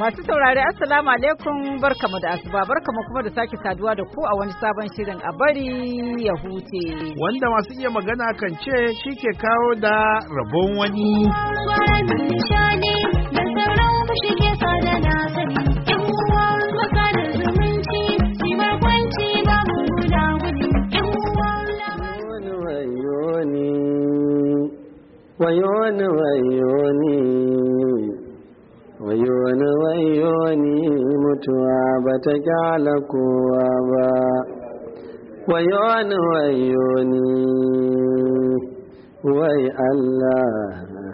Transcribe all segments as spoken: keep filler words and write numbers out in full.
Masu saurare Assalamu alaikum barkamu da asuba barkamu kuma da sake saduwa da ku a wani sabon shirin a bari ya huce. Wanda masu iya magana kan ce shi ke kawo da rabon wani. Wayoni wayoni wayoni wayoni mutuwa bata kyala kowa ba. Wayoni wayoni wai Allah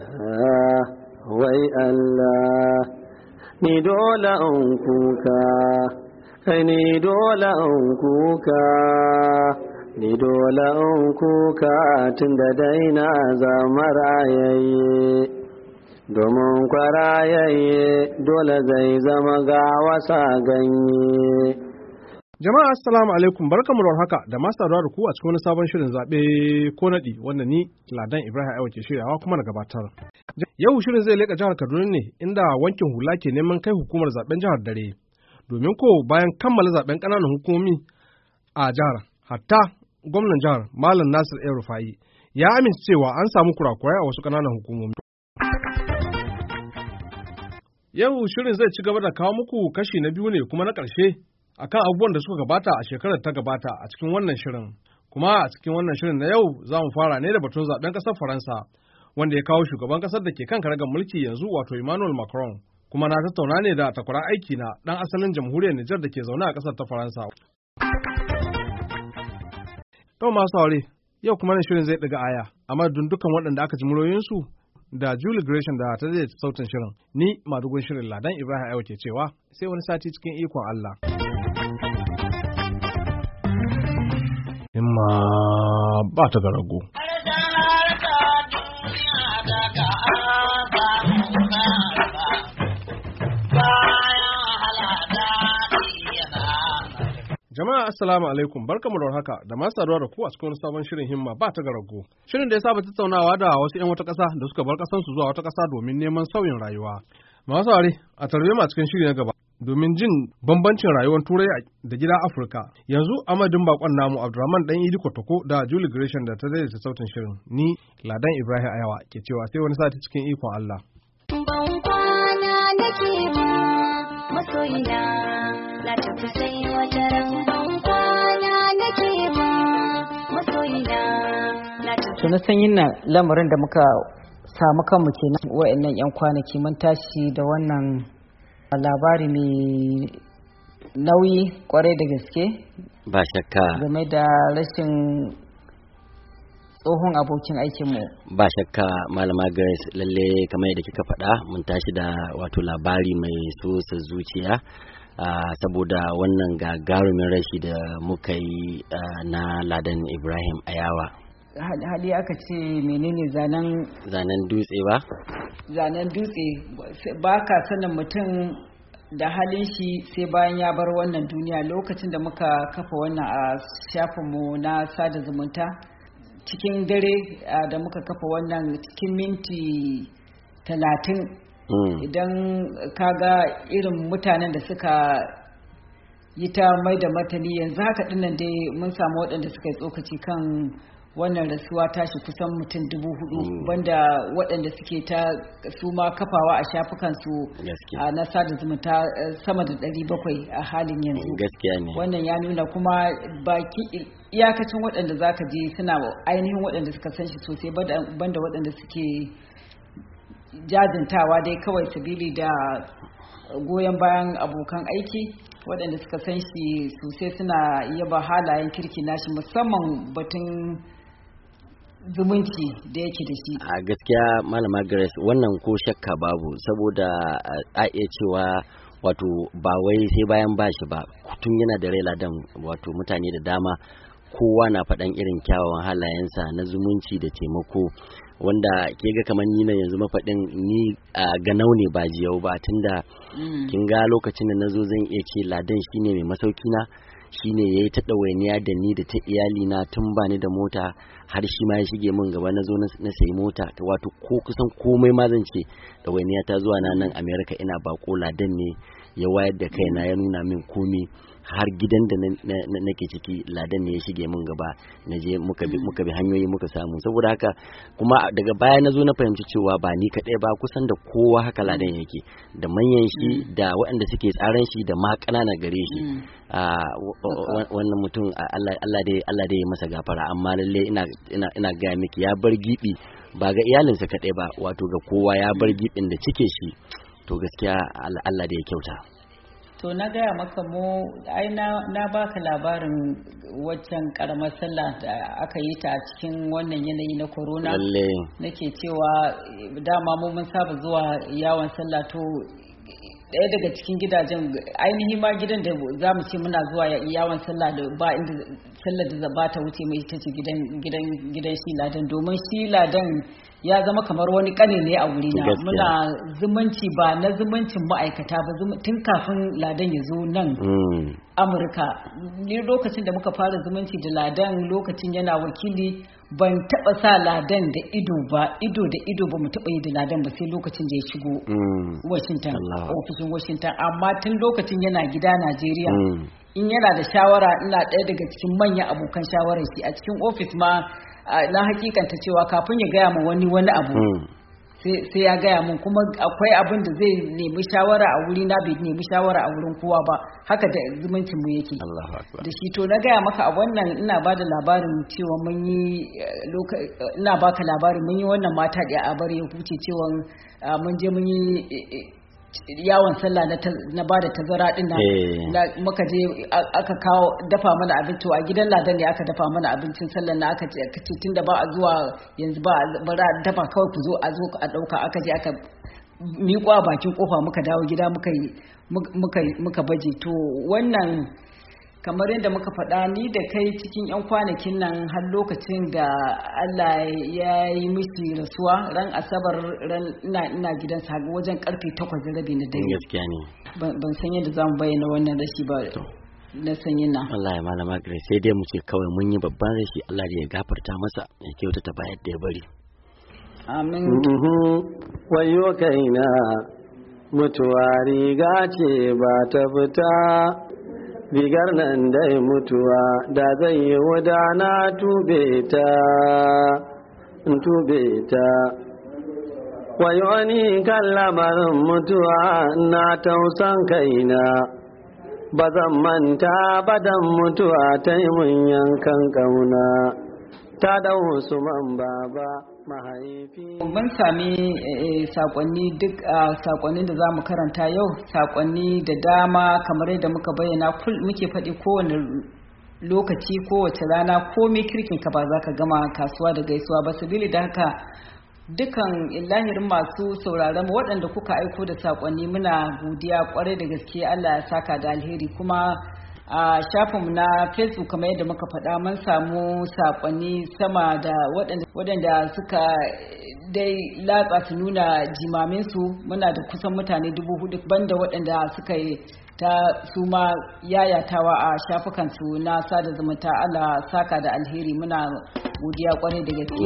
wai Allah ni dole in kuka ni dole in kuka ni dole in kuka tun da daina zama rayayye domin kwarayayye dole zai zama ga wasa ganye. Jama'a assalamu alaikum barkamu da haka da masu saduwa da ku a cikin wani sabon shirin zaɓe ko naɗi wanda ni Ladan Ibrahim Aiwa ke shiryawa kuma na gabatar. Yau shirin zai leƙa jihar Kaduna ne inda wankin hula ke neman kai hukumar zaɓen jihar dare domin ko bayan kammala zaɓen ƙananan hukumomi a jihar hatta gwamnan jihar Malam Nasir El Rufai ya amince cewa an samu kurakurai a wasu ƙananan hukumomi. Yau shirin zai ci gaba da kawo muku kashi na biyu ne kuma na ƙarshe akan abubuwan da suka gabata a shekarar ta gabata a cikin wannan shirin. Kuma a cikin wannan shirin na yau za mu fara ne da batun zaɓen ƙasar Faransa wanda ya kawo shugaban ƙasar da ke kan karagar mulki yanzu wato Emmanuel Macron. Kuma na tattauna ne da takwaran aiki na ɗan asalin jamhuriyar Nijar da ke zaune a ƙasar ta Faransa. To masu aure, yau kuma ne shirin zai ɗiga aya, amma dukkan waɗanda aka ji muryoyinsu da Julie Gresham da ta zai sautin shirin. Ni madugun shirin Ladan Ibrahim Aiwa ke cewa sai wani sati cikin ikon Allah. Himma ba ta ga rago. Jama'a assalamu alaikum barkamu da haka da masu saduwa da ku a cikin sabon shirin himma ba ta garago. Shirin da ya saba tattaunawa da wasu 'yan wata ƙasa da suka bar ƙasarsu zuwa wata ƙasa domin neman sauyin rayuwa. Masu saurare a tarbe mu a cikin shiri na gaba domin jin bambancin rayuwar Turai da gida Afirka. Yanzu amadin bakon namu Abdulrahman Dan Idi Kotoko da Julie Gresham da ta daidaita sautin shirin. Ni Ladan Ibrahim Ayawa ke cewa sai wani sati cikin ikon Allah. Ban kwana nake ba masoyina na tafi sai wata ran ban kwana nake ba masoyina na tafi. To na san yin lamarin da muka samu kanmu kenan wa'annan 'yan kwanaki mun tashi da wannan labari mai nauyi kwarai da gaske ba shakka game da rashin tsohon abokin aikinmu. Ba shakka malama Grace lalle kamar yadda kika faɗa mun tashi da wato labari mai sosa zuciya uh, saboda wannan gagarumin rashi da muka yi uh, na Ladan Ibrahim Ayawa. Hali aka ce menene zanen zanen dutse ba? Zanen dutse ba ka sanin mutum da halin shi sai bayan ya bar wannan duniya. Lokacin da muka kafa wannan a shafinmu na sada zumunta cikin dare da muka kafa wannan cikin minti talatin mm. idan kaga irin mutanen da suka yi ta mai da martani yanzu haka dinnan dai mun samu waɗanda suka yi tsokaci kan wannan rasuwa tashi kusan mutum dubu hudu mm. banda waɗanda suke ta su ma kafawa a shafukansu na sada zumunta sama da ɗari bakwai a halin yanzu. Gaskiya ne. Wannan ya nuna kuma baki iyakacin waɗanda zaka je suna ainihin waɗanda suka san shi sosai banda waɗanda suke jajintawa dai kawai sabili da goyon bayan abokan aiki waɗanda suka san shi sosai suna yaba halayen kirki nashi musamman batun zumunci da yake da shi. A gaskiya malama Grace wannan ko shakka babu saboda a iya cewa wato ba wai sai bayan bashi ba tun yana da rai Ladan wato mutane da dama kowa na faɗan irin kyawawan halayensa na zumunci da taimako wanda ke ga kamar ni na yanzu mafaɗin ni a ganau ne ba jiyau ba tunda kin ga lokacin da nazo zan iya ce Ladan shine mai masauki na shine yayi ta ɗawainiya da ni da ta iyali na tun bani da mota har shi ma ya shige min gaba na zo na sayi mota, wato ko kusan komai ma zan ce ɗawainiya ta zuwa na nan America ina bako ladan ne ya wayar da kaina ya nuna min komi, har gidan da nake ciki ladan ne ya shige min gaba na je muka bi muka bi hanyoyi muka samu. Saboda haka kuma daga baya na zo na fahimci cewa ba ni kaɗai ba, kusan da kowa haka ladan yake, da manyan shi da waɗanda suke tsaran shi da ma ƙanana gare shi. Wannan mutum Allah dai Allah dai ya masa gafara, amma lalle ina ina ina ga miki ya bar gibi ba ga iyalinsa kaɗai ba, wato ga kowa ya bar gibin da cike shi. To gaskiya Allah da ya kyauta. To na gaya maka mu ai na, na baka labarin waccan karamar sallah da aka yi ta a cikin wannan yanayi na corona. Lalle. Nake cewa dama mu mun saba zuwa yawon sallah, to ɗaya daga cikin gidajen ainihi ma gidan da za mu ce muna zuwa yawon sallah da ba inda sallar da ba ta wuce mai ita ce gidan gidan gidan shi ladan, domin shi ladan ya zama kamar wani kane ne a wurina. Muna zumunci ba na zumuncin ma'aikata ba, tun kafin ladan ya zo nan Amurka. Ni lokacin da muka fara zumunci da ladan lokacin yana wakili, ban taba sa ladan da ido ba, ido da ido ba mu taba yi da ladan ba sai lokacin da ya shigo Washington, ofishin Washington. Amma tun lokacin yana gida Najeriya, in yana da shawara ina ɗaya daga cikin manyan abokan shawarar shi a cikin ofis ma. Na hakikanta cewa kafin ya gaya ma wani wani abu sai ya gaya mun, kuma akwai abin da zai nemi shawara a wuri na bai nemi shawara a wurin kowa ba. Haka da zumuncin mu yake da shi. To na gaya maka a wannan ina ba da labarin cewa mun yi ina baka labarin mun yi wannan mata da a bari ya huce cewa mun je mun yi yawon sallah na bada tazara din na muka je aka kawo dafa mana abinci a gidan ladan ne, aka dafa mana abincin sallah na aka ce tunda ba a zuwa yanzu ba bara dafa kawai ku zo a zo a dauka, aka je aka miƙo a bakin kofa muka dawo gida muka muka muka baje. To wannan kamar yadda muka faɗa ni da kai cikin 'yan kwanakin nan har lokacin da Allah ya yi mishi rasuwa ran asabar ran ina ina gidansa wajen karfe takwas da rabi na dare. Gaskiya ne. Ban san yadda zamu bayyana wannan rashi ba na sanyin nan. Wallahi malama Grace sai dai mu ce kawai mun yi babban rashi, Allah ya gafarta masa ya kyautata bayar da ya bari. Amin. Wayo kaina mutuwa riga ce ba ta fita, rigar nan dai mutuwa da zai yi wadana tube ta tube ta. Wayo ni kan lamarin mutuwa na tausan kaina, ba zan manta badan mutuwa ta yi mun yankan kauna, ta dau su man baba mahaifi. Mun sami sakonni duk sakonnin da za mu karanta yau, sakonni da dama kamar yadda muka bayyana muke faɗi kowane lokaci kowace rana komai kirkin ka ba za ka gama kasuwa da gaisuwa ba. Sabili da haka dukan lahirin masu sauraron waɗanda kuka aiko da sakonni muna godiya kwarai da gaske, Allah ya saka da alheri. Kuma a shafinmu na Facebook kamar yadda muka faɗa mun samu sakonni sama da waɗanda suka dai latsa su nuna jimaminsu. Muna da kusan mutane dubu hudu banda waɗanda suka yi ta su ma yayatawa a shafukansu na sada zumunta. Allah saka da alheri, muna godiya kwarai da gaske.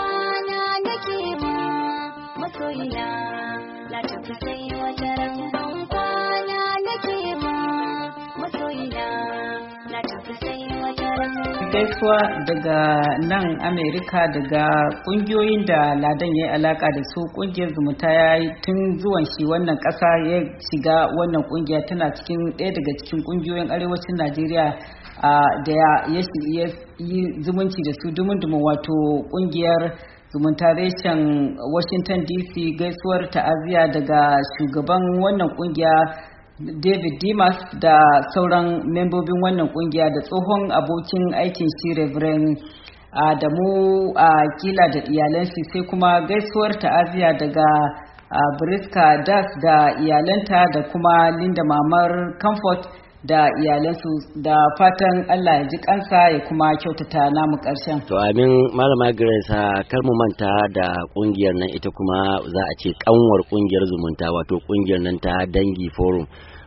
Masoyina na tafi sai wata ran ban kwana nake ma, masoyina na tafi sai wata ran. Gaisuwa daga nan Amerika, daga kungiyoyin da ladan ya yi alaka da su. Kungiyar zumunta ya yi tun zuwan shi wannan kasa ya shiga wannan kungiya, tana cikin ɗaya daga cikin kungiyoyin arewacin Najeriya da ya yi zumunci da su dumun-dumun, wato kungiyar zumunta reshen Washington D C. Gaisuwar ta'aziyya daga shugaban wannan kungiya David Dimas da sauran membobin wannan kungiya da tsohon abokin aikin shi Reverend Adamu a kila da iyalansa, sai kuma gaisuwar ta'aziyya daga Briska Das da iyalanta da kuma Linda Mamar Comfort da iyalansu, da fatan Allah ya ji kansa ya kuma kyautata namu karshen. To amin malama Grace, kar mu manta da kungiyar nan ita kuma za a ce kanwar kungiyar zumunta, wato kungiyar nan ta Dangi Forum,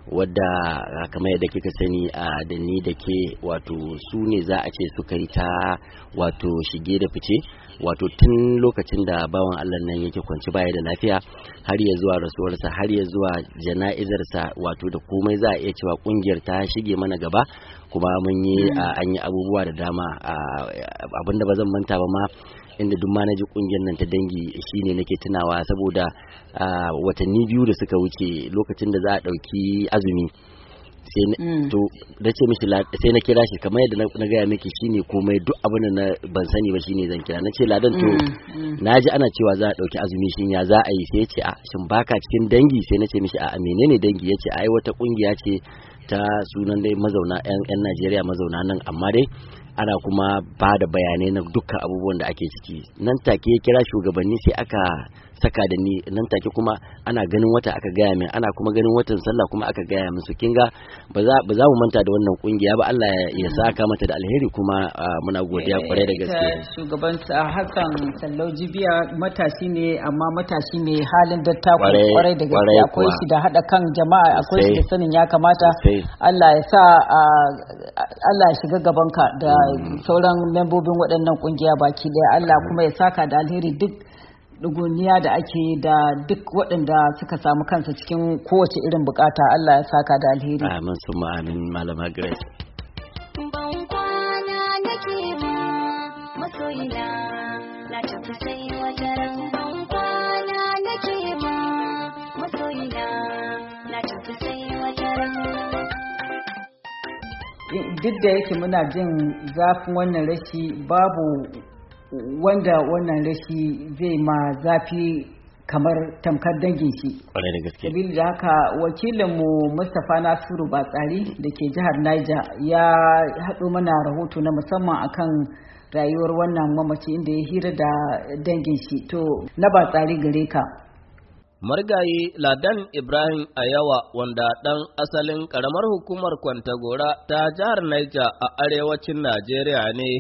wadda kamar yadda kika sani a da ni da ke wato su ne za a ce suka yi ta wato shige da fice wato tun lokacin da bawan Allah nan yake kwanci baya da lafiya har ya zuwa rasuwarsa har ya zuwa jana'izarsa wato da komai za a iya cewa kungiyar ta shige mana gaba kuma mun yi an yi abubuwa da dama abinda ba zan manta ba ma inda duk ma na ji kungiyar nan ta dangi shine nake tunawa saboda watanni biyu da suka wuce lokacin da za a ɗauki azumi sai to da ce mishi sai na kira shi kamar yadda na gaya miki shine komai duk abin da na ban sani ba shine zan kira na ce ladan to na ji ana cewa za a ɗauki azumi shin ya za a yi sai ya ce a shin baka cikin dangi sai na ce mishi a menene dangi ya ce ai wata kungiya ce ta sunan dai mazauna yan Najeriya mazauna nan amma dai ana kuma ba da bayanai na dukkan abubuwan da ake ciki nan take ya kira shugabanni sai aka saka da ni nan take kuma ana ganin wata aka gaya min ana kuma ganin watan sallah kuma aka gaya min su kinga ba za ba za mu manta da wannan kungiya ba Allah ya saka mata da alheri kuma muna godiya kwarai da gaske shugaban Hassan Sallau Jibiya matashi ne amma matashi mai halin dattako kwarai da gaske akwai shi da hada kan jama'a akwai shi da sanin ya kamata Allah ya sa Allah ya shiga gabanka da sauran membobin waɗannan kungiya baki daya Allah kuma ya saka da alheri duk duguniya da ake da duk waɗanda suka samu kansa cikin kowace irin bukata Allah ya saka da alheri amin summa amin malama Grace ban kwana nake ma masoyina na tafi sai wata ran ban kwana nake ma masoyina na tafi sai wata ran duk da yake muna jin zafin wannan rashi babu wanda wannan rashi zai ma zafi kamar tamkar dangin shi. Kwarai da gaske. Sabili da haka wakilinmu Mustapha Nasiru Batsari da ke jihar Niger ya haɗo mana rahoto na musamman akan rayuwar wannan mamaci inda ya hira da dangin shi. To na Batsari gare ka. Marigayi Ladan Ibrahim Ayawa wanda ɗan asalin ƙaramar hukumar Kwantagora ta jihar Niger a arewacin Najeriya ne.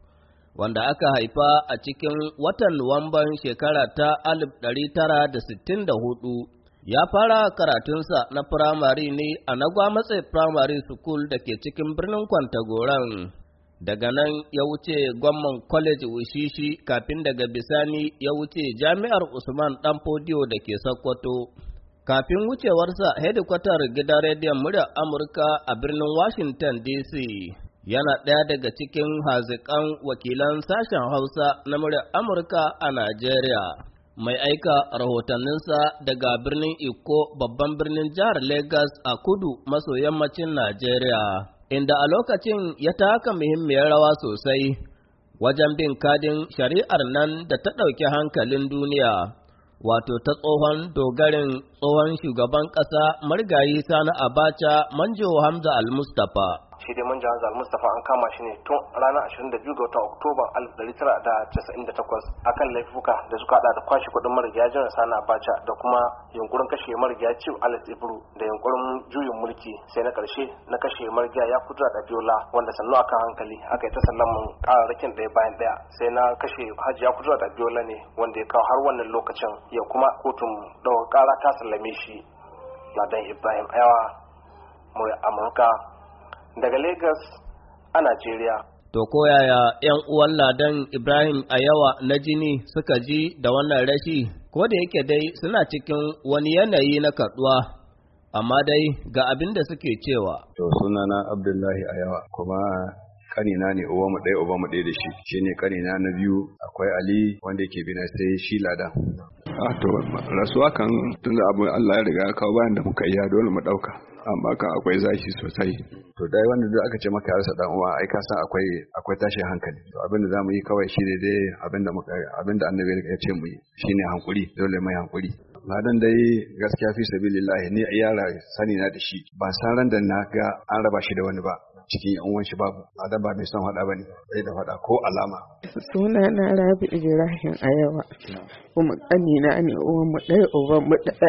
Wanda aka haifa a cikin watan Nuwamban shekara ta alif ɗari tara da sittin da hudu, ya fara karatunsa na firamare ne a Nagwamatse Primary School da ke cikin birnin Kwantagoran. Daga nan ya wuce Gwamman College Wushishi kafin daga bisani ya wuce Jami'ar Usman Danfodiyo da ke Sokoto. Kafin wucewarsa hedikwatar gidan rediyon muryar Amurka a birnin Washington D C. Yana ɗaya daga cikin haziƙan wakilan sashen Hausa na muryar Amurka a Najeriya, mai aika rahotanninsa daga birnin Iko babban birnin jihar Legas a kudu maso yammacin Najeriya, inda a lokacin ya taka muhimmiyar rawa sosai wajen bin kadin shari'ar nan da ta ɗauki hankalin duniya, wato ta tsohon dogarin tsohon shugaban ƙasa marigayi Sani Abacha Manjo Hamza Al-Mustapha. shi dai manja Hamza Al-Mustapha an kama shi ne tun ranar ashirin da biyu ga watan Oktoba alif ɗari tara da casa'in da takwas akan laifuka da suka hada da kwashe kuɗin marigayi Janar Sani Abacha da kuma yunkurin kashe marigayi Chief Alex Ibru da yunkurin juyin mulki sai na ƙarshe na kashe marigayi ya kudura da Biola wanda sannu akan hankali aka yi ta sallaman ƙararrakin ɗaya bayan ɗaya sai na kashe Hajiya Kudura da Biola ne wanda ya kawo har wannan lokacin ya kuma kotun ɗaukar ƙara ta sallame shi. Ladan Ibrahim Ayawa, murya Amurka daga Lagos a Najeriya. To koyaya ‘yan uwan Ladan Ibrahim Ayawa na jini suka ji da wannan rashi, ko da yake dai suna cikin wani yanayi na kaduwa, amma dai ga abin da suke cewa. To sunana Abdullahi Ayawa kuma kanina ne uwa mu ɗaya uba mu ɗaya da shi shine kanina na biyu akwai Ali wanda yake bina sai shi Ladan. Ah to rasuwa kan tunda abu Allah ya riga ya kawo bayan da muka iya dole mu ɗauka. Amma kan akwai zashi sosai. To dai wanda duk aka ce maka ya rasa dan uwa ai ka san akwai akwai tashin hankali. To abin da zamu yi kawai shi ne dai abin da muka abin da Annabi ya ce mu yi shine hankuri dole mai hankuri. Ladan dai gaskiya fi sabilillahi ni yara sani na da shi ba san ran da na ga an raba shi da wani ba cikin yan uwan shi babu Ladan ba mai son hada bane bai da hada ko alama. Suna na Rabi Ibrahim Ayawa kuma kanina ne uwan mu ɗaya uban mu ɗaya.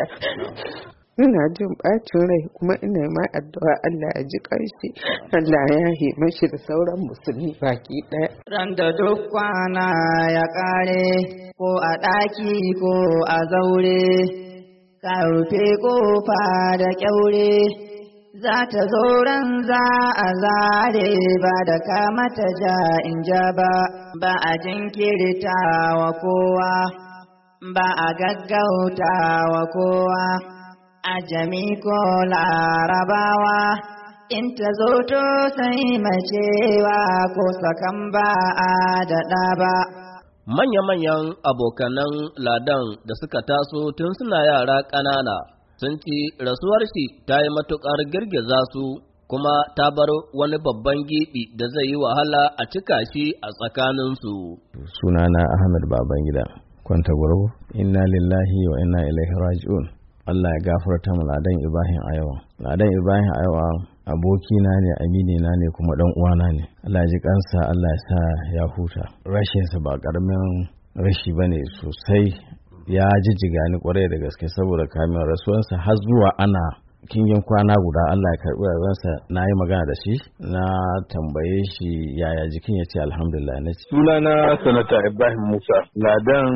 Ina jin ɓacin rai kuma ina ma addu'a Allah ya ji ƙarshi, Allah ya yi mashi da sauran musulmi baki ɗaya. Ran da duk kwana ya ƙare ko a ɗaki ko a zaure, ka rufe ƙofa da ƙyaure, za ta zo ran za a zare ba da kamata ja in ja ba, ba a jinkirta wa kowa, ba a gaggauta wa kowa, ajami ko larabawa, in ta zo to sai macewa ko sakan ba a daɗa ba. Manya-manyan abokanan Ladan da suka taso tun suna yara ƙanana sun ci rasuwar shi ta yi matuƙar girgiza su kuma ta bar wani babban gibi da zai yi wahala a cika shi a tsakaninsu. Sunana Ahmed Babangida, Kwantagoro, inna lillahi wa inna ilaihi raji'un. Allah ya gafarta mu Ladan Ibrahim Ayawa. Ladan Ibrahim Ayawa abokina ne, aminina ne, kuma dan uwana ne. Allah ya ji kansa, Allah ya sa ya huta. Rashinsa ba karamin rashi bane sosai. Ya jijjiga ni kwarai da gaske saboda kamin rasuwarsa har zuwa ana kingin kwana guda Allah ya karɓi rayuwarsa. Na yi magana da shi, na tambaye shi yaya jikin ya ce alhamdulillah. Na sunana sanata Ibrahim Musa. Ladan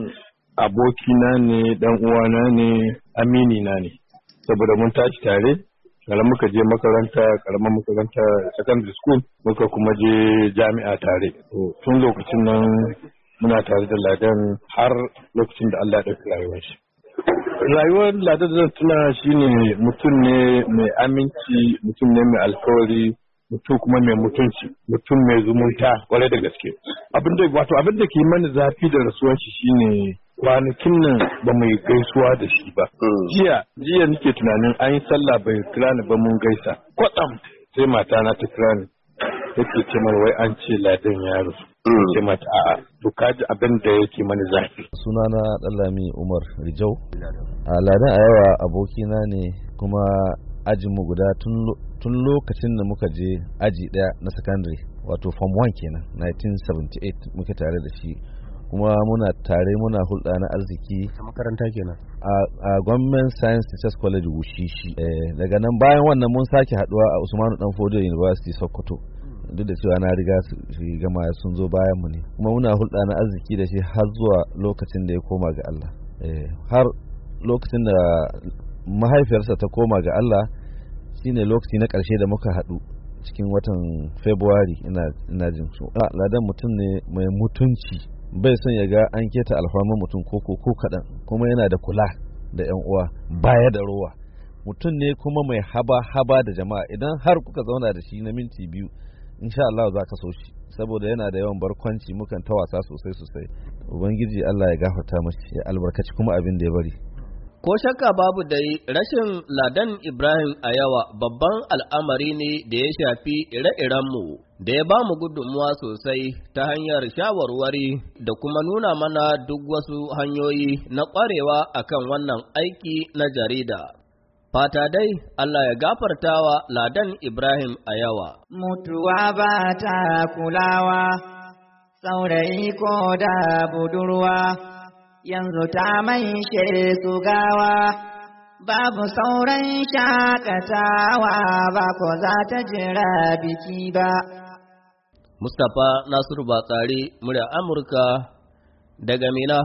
abokina ne, dan uwana ne, amini na ne, saboda mun tashi tare. Kalan muka je makaranta, karamar makaranta secondary school, muka kuma je jami'a tare. Tun lokacin nan muna tare da Ladan har lokacin da Allah ya ɗauki rayuwar shi. Rayuwar Ladan zan tuna shi ne mutum ne mai aminci, mutum ne mai alkawari, mutum kuma mai mutunci, mutum mai zumunta kwarai da gaske. Abin da wato abin da ke mana zafi da rasuwar shi shine kwanakin nan ba mu gaisuwa da shi ba. Jiya jiya nake tunanin an yi sallah bai kira ni ba mun gaisa. Kwatsam sai mata na ta kira ni. Yake ce mana wai an ce Ladan ya rasu. Ce mata a'a to kaji abin da yake mani zafi. Sunana Dallami Umar Rijau. A Ladan Ayawa abokina ne kuma ajinmu guda tun lokacin da muka je aji daya na secondary wato form one kenan nineteen seventy-eight muke tare da shi. Kuma muna tare muna hulɗa na arziki a makaranta kenan a Government Science Teachers College Wushishi. Daga nan bayan wannan mun sake haduwa a Usmanu Danfodiyo University Sokoto. Duk da cewa na riga su gama sun zo bayan mu ne, kuma muna hulɗa na arziki da shi har zuwa lokacin da ya koma ga Allah. Har lokacin da mahaifiyarsa ta koma ga Allah shine lokaci na ƙarshe da muka haɗu cikin watan February ina jin so. Ladan mutum ne mai mutunci, bai son ya ga an keta alfarman mutum ko ko kaɗan, kuma yana da kula da yan uwa, baya da rowa. Mutum ne kuma mai haba haba da jama'a. Idan har kuka zauna da shi na minti biyu insha Allah za ka so shi saboda yana da yawan barkwanci, mukan ta wasa sosai sosai. Ubangiji Allah ya gafarta mashi ya albarkaci kuma abin da ya bari. Ko shakka babu dai rashin Ladan Ibrahim Ayawa babban al'amari ne da ya shafi ire-irenmu da ya ba mu gudunmuwa sosai ta hanyar shawarwari da kuma nuna mana duk wasu hanyoyi na ƙwarewa akan wannan aiki na jarida. Fata dai Allah ya gafartawa Ladan Ibrahim Ayawa. Mutuwa ba ta kulawa, saurayi ko da budurwa, yanzu ta maishe su gawa, babu sauran shakatawa ba ko za ta jira biki ba. Mustapha Nasiru Batsari, murya Amurka daga Mina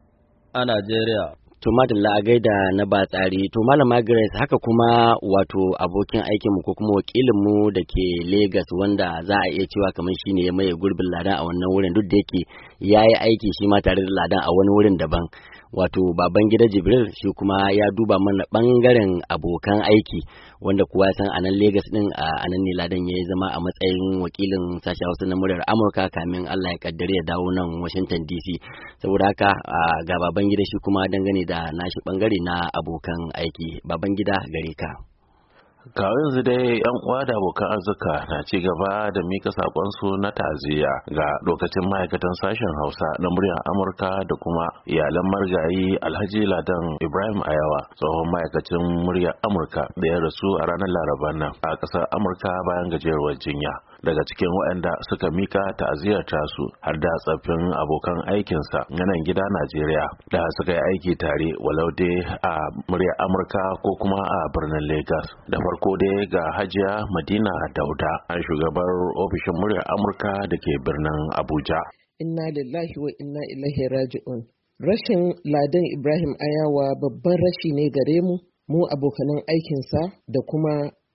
a Najeriya. To madalla a gaida na ba tsari. To malama Grace, haka kuma wato abokin aikinmu ko kuma wakilinmu da ke Lagos wanda za a iya cewa kamar shi ne ya maye gurbin Ladan a wannan wurin, duk da yake ya yi aiki shi ma tare da Ladan a wani wurin daban. Wato Babangida Jibril shi kuma ya duba mana bangaren abokan aiki wanda kuwa san a nan Lagos din a nan ne Ladan ya zama a matsayin wakilin sashen Hausa na muryar Amurka kamin Allah ya kaddare ya dawo nan Washington D C. Saboda haka ga Babangida shi kuma dangane da nashi bangare na abokan aiki. Babangida gare ka. Kawo yanzu dai yan uwa da abokan arzika na ci gaba da mika sakonsu na ta'aziyya ga lokacin ma'aikatan sashen Hausa na muryar Amurka da kuma iyalan margayi Alhaji Ladan Ibrahim Ayawa, tsohon ma'aikacin muryar Amurka da ya rasu a ranar Laraban nan a ƙasar Amurka bayan gajeruwar jinya. Daga cikin waɗanda suka mika ta'aziyar tasu har da tsaffin abokan aikinsa na nan gida Najeriya da suka yi aiki tare walau dai a muryar Amurka ko kuma a birnin Lagos. Da farko dai ga Hajiya Madina Dauda, an shugabar ofishin muryar Amurka da ke birnin Abuja. Inna lillahi wa inna ilaihi raji'un. Rashin Ladan Ibrahim Ayawa babban rashi ne gare mu, mu abokanan aikinsa da kuma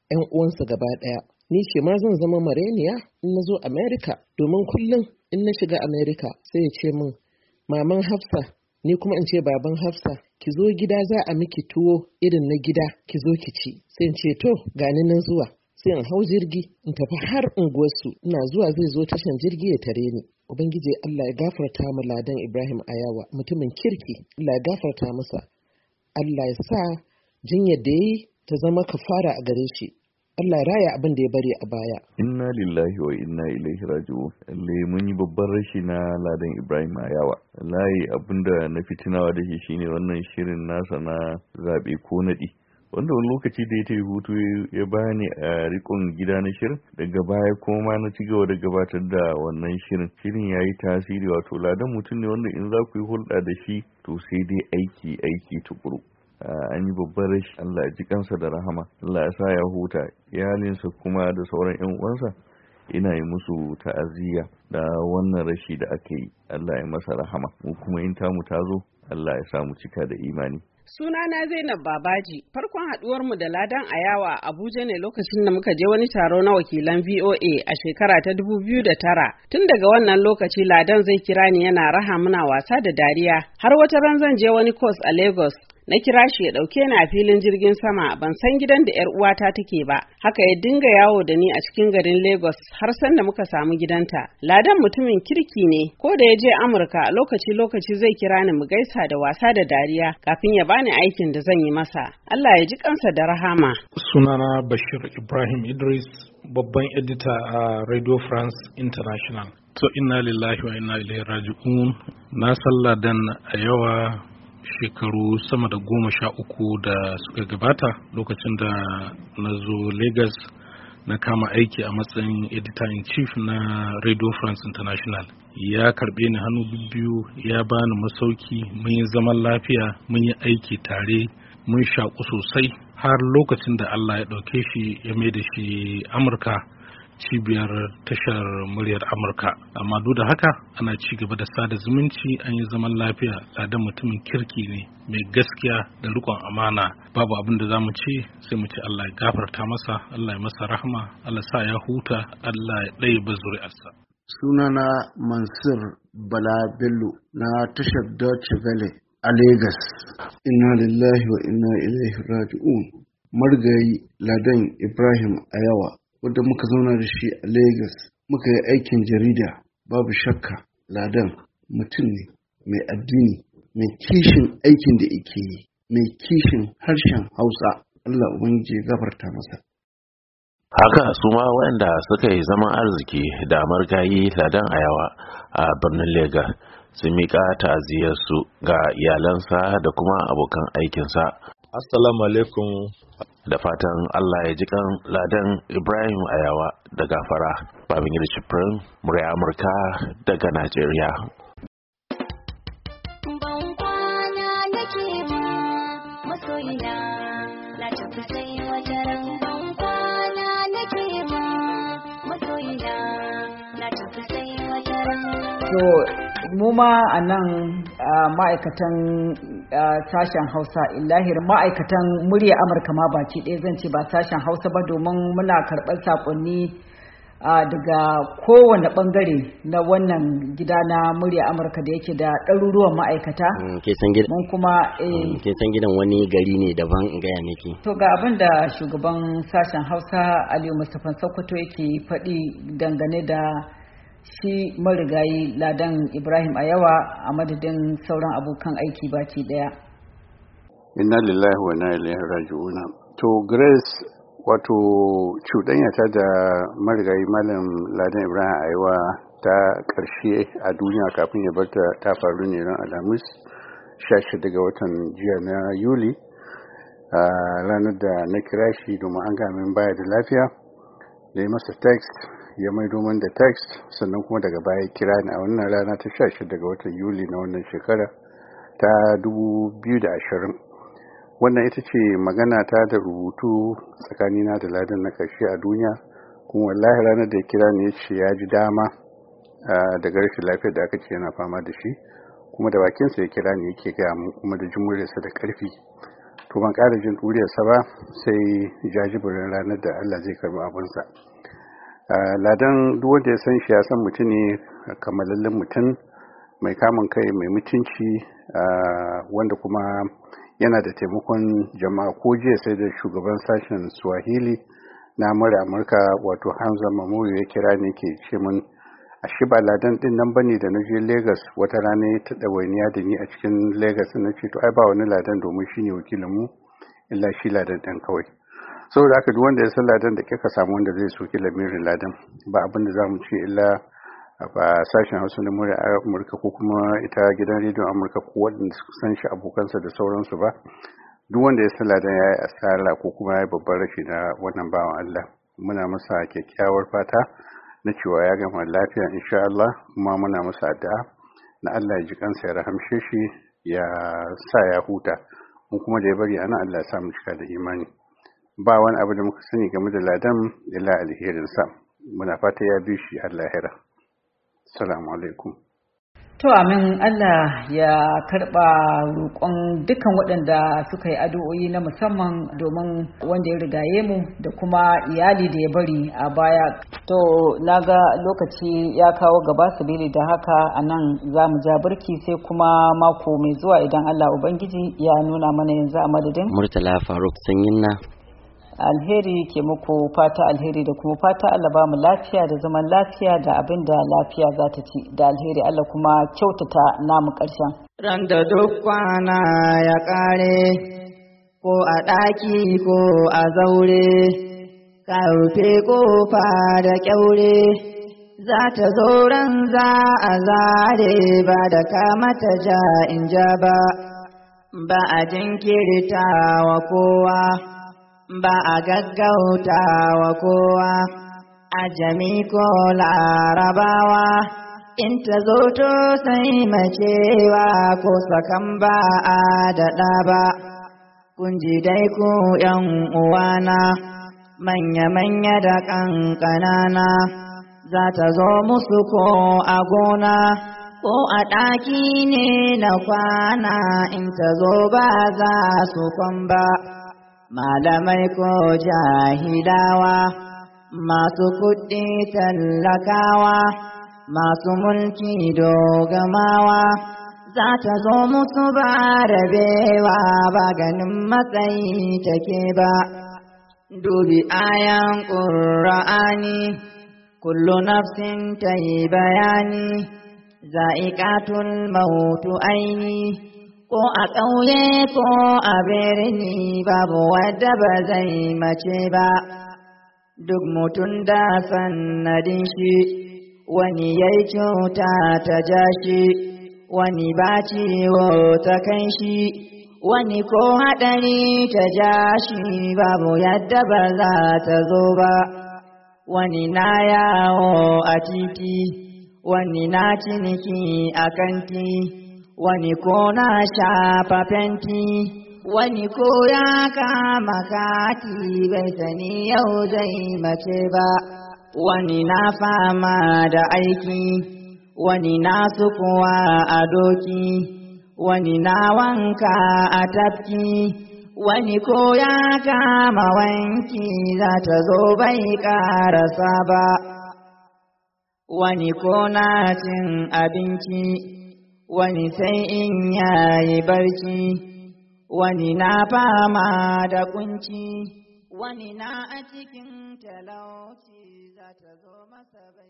'yan uwansa gaba ɗaya. Ni ce ma zan zama mareniya in na zo Amerika, domin kullum in na shiga Amerika sai ya ce min, maman Hafsa, ni kuma in ce baban Hafsa, ki zo gida za a miki tuwo irin na gida, ki zo ki ci. Sai in ce to gani nan zuwa. Sai in hau jirgi in tafi har unguwarsu, ina zuwa zai zo tashan jirgi ya tare ni. Ubangiji Allah ya gafarta mu Ladan Ibrahim Ayawa, mutumin kirki, Allah ya gafarta masa. Allah ya sa jinyar da yi ta zama kafara a gare shi. Allah ya raya abin da ya bari a baya. Inna lillahi wa inna ilaihi raji'un. Lalle mun yi babban rashi na Ladan Ibrahim Ayawa. Wallahi abinda na fitinawa da shi shine wannan shirin nasa na zabe ko nadi. Wanda wani lokaci da ya tafi hutu ya bani a rikon gida na shirin, daga baya kuma na ci gaba da gabatar da wannan shirin. Shirin ya yi tasiri, wato Ladan mutum ne wanda in za ku yi hulɗa da shi to sai dai aiki aiki tukuru. An yi babban rashi, Allah ya ji kansa da rahama, Allah ya sa ya huta, iyalinsa kuma da sauran 'yan uwansa ina yi musu ta'aziyya da wannan rashi da aka yi. Allah ya masa rahama, mu kuma in tamu ta zo Allah ya sa mu cika da imani. Sunana Zainab Babaji. Farkon haduwar mu da Ladan Ayawa a Abuja ne lokacin da muka je wani taro na wakilan V O A a shekara ta dubu biyu da tara. Tun daga wannan lokaci Ladan zai kira ni yana raha muna wasa da dariya. Har wata ran zan je wani course a Lagos. Na kira shi ya ɗauke ni a filin jirgin sama, ban san gidan da ‘yar uwata take ba, haka ya dinga yawo da ni a cikin garin Lagos har sanda muka samu gidanta. Ladan mutumin kirki ne, ko da ya je Amurka lokaci-lokaci zai kira ni mu gaisa da wasa da dariya kafin ya bani aikin da zan yi masa. Allah ya ji kansa da rahama. Sunana Bashir Ibrahim Idris, babban edita a Radio France International. So inna lillahi wa inna ilaihi raji'un. Na san Ladan Ayawa shekaru sama da goma sha uku da suka gabata lokacin da na zo Lagos na kama aiki a matsayin editor-in-chief na Radio France International. Ya karbe ni hannu biyu, ya bani masauki, mun yi zaman lafiya, mun yi aiki tare, mun shaƙu sosai har lokacin da Allah ya ɗauke shi ya mai da shi Amurka, cibiyar tashar muryar Amurka. Amma duk da haka ana ci gaba da sada zumunci, an yi zaman lafiya. Ladan mutumin kirki ne, mai gaskiya da rikon amana. Babu abin da za mu ce sai mu ce Allah ya gafarta masa, Allah ya masa rahma, Allah sa ya huta, Allah ya ɗaya ba zuri'arsa. Sunana Mansur Bala Bello na tashar Deutsche Welle a Lagos. Inna lillahi wa inna ilaihi raji'un. Margayi Ladan Ibrahim Ayawa, wadda muka zauna da shi a Lagos, muka yi aikin jarida. Babu shakka Ladan mutum ne mai addini, mai kishin aikin da yake yi, mai kishin harshen Hausa. Allah ubangiji ya gafarta masa. Haka su ma waɗanda suka yi zaman arziki da margayi Ladan Ayawa a birnin Lagos sun miƙa ta'aziyarsu ga iyalansa da kuma abokan aikinsa. Assalamu alaikum. Da fatan Allah ya ji kan Ladan Ibrahim Ayawa da gafara. Babangida Shifrin, murya Amurka daga Najeriya. Ban kwana nake ba masoyina, na tafi sai wata ran. Ban kwana nake ba masoyina, na tafi sai wata ran. To mu ma a nan ma'aikatan sashen Hausa, illahir ma'aikatan murya Amurka ma baki ɗaya zan ce ba sashen Hausa ba, domin muna karɓar saƙonni daga kowane ɓangare na wannan gida na murya Amurka da yake da ɗaruruwan ma'aikata. Mun kuma ke san gidan wani gari ne daban in gaya miki. To ga abin da shugaban sashen Hausa Aliyu Mustapha Sokoto yake faɗi dangane da shi marigayi Ladan Ibrahim Ayawa a madadin sauran abokan aiki baki daya. Inna lillahi wa inna ilaihi raji'un. To Grace, wato cuɗanya ta da marigayi Malam Ladan Ibrahim Ayawa ta ƙarshe a duniya kafin ya barta ta faru ne ran Alhamis sha shida ga watan jiya na Yuli, a ranar da na kira shi domin an ga min baya da lafiya, da yi masa text ya mai domin da text, sannan kuma daga baya kira ni a wannan rana ta sha shida ga watan Yuli na wannan shekara ta dubu biyu da ashirin. Wannan ita ce magana ta da rubutu tsakanina da Ladan na karshe a duniya, kuma wallahi ranar da ya kira ni ya ce ya ji dama daga rashin lafiyar da aka ce yana fama da shi, kuma da bakinsa ya kira ni yake gaya mun, kuma da jimuriyarsa da karfi. To to ban ƙara jin ɗuriyarsa ba sai jajibirin ranar da Allah zai karɓi abinsa. Ladan duk wanda ya san shi ya san mutum ne kamalallen mutum mai kamun kai mai mutunci wanda kuma yana da taimakon jama'a. Ko jiya sai da shugaban sashen Swahili na mura Amurka wato Hamza Mamoyo ya kira ne ke ce mun a shi ba Ladan din nan bane da na je Lagos wata rana ya taɗa wainiya da ni a cikin Lagos na ce to ai ba wani Ladan domin shine wakilin mu illa shi Ladan ɗin kawai. Saboda haka duk wanda ya san Ladan da kika samu wanda zai soki lamirin Ladan ba abin da zamu ce illa ba sashen Hausa na mura Amurka ko kuma ita gidan rediyon Amurka ko waɗanda suka san shi abokansa da sauransu ba. Duk wanda ya san Ladan ya yi asara ko kuma ya yi babban rashi na wannan bawan Allah. Muna masa kyakkyawar fata na cewa ya gama lafiya insha Allah, kuma muna masa addu'a na Allah ya ji kansa ya rahamshe shi ya sa ya huta. Mun kuma da ya bari ana Allah ya sa mu cika da imani. Ba wani abu da muka sani game da Ladan illa alherinsa. Muna fata ya bi shi har lahira. Assalamu alaikum. To amin, Allah ya karba roƙon dukkan waɗanda suka yi addu'o'i na musamman domin wanda ya rigaye mu da kuma iyali da ya bari a baya. To naga lokaci ya kawo gaba sabili da haka a nan za mu ja birki sai kuma mako mai zuwa idan Allah Ubangiji ya nuna mana yanzu a madadin Murtala Faruk Sanyinna. Alheri ke muku fata alheri da kuma fata Allah ba mu lafiya da zaman lafiya da abin da lafiya za ta ci da alheri Allah kuma kyautata namu ƙarshen. Ran da duk kwana ya ƙare ko a ɗaki ko a zaure ka rufe ƙofa da ƙyaure za ta zo ran za a zare ba da kamata ja in ja ba ba a jinkirta wa kowa. Ba a gaggauta wa kowa, ajami ko larabawa, in ta zo to sai macewa ko sakan ba a daɗa ba. Kun ji dai ku ’yan uwana, manya-manya da ƙanƙanana, za ta zo musu ko a gona, ko a ɗaki ne na kwana, in ta zo ba za su kwan ba. Malamai ko jahilawa, masu kuɗi tallakawa, masu mulki dogamawa, za ta zo musu ba rabewa ba ganin matsayi take ba. Dubi ayan ƙur'ani, kullu nafsin ta yi bayani, za'iƙatul mautu aini. Ko a ƙauye ko a birni babu wadda ba zai mace ba, duk mutum da sannadin shi, wani yai cuta ta ja shi, wani ba ciwo ta kai shi, wani ko haɗari ta ja shi babu yadda ba za ta zo ba, wani na yawo a titi, wani na ciniki a kanti. Wani ko na shafa fenti, wani ko ya kama kati bai sani yau zai mace ba, wani na fama da aiki, wani na sukuwa a doki, wani na wanka a tafki, wani ko ya kama wanki za ta zo bai ƙarasa ba, wani ko na cin abinci. Wani sai in yayi barci, wani na fama da kunci, wani na a cikin talauci za ta zo masa bai.